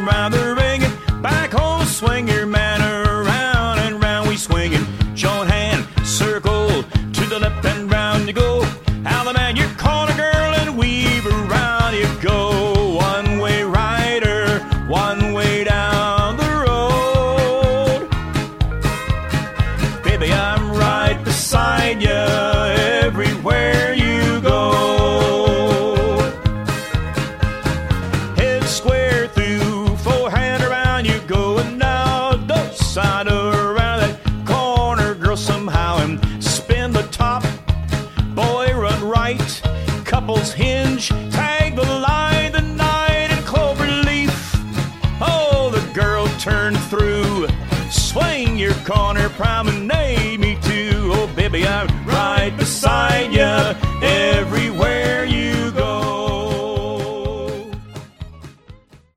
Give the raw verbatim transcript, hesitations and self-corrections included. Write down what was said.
round the ring. Back home, swing your man around and round we swing it. Joint hand, circle to the left and round you go. How the man, your corner girl, and weave around you go. One way rider, one way down the road. Baby, I'm right beside you everywhere you go. Head square through, forehand around you go. And now the side around that corner, girl, somehow, and spin the top. Boy, run right, couples hinge, tag the line, the night in clover leaf. Oh, the girl turned through, swing your corner, promenade me too. Oh, baby, I'm right beside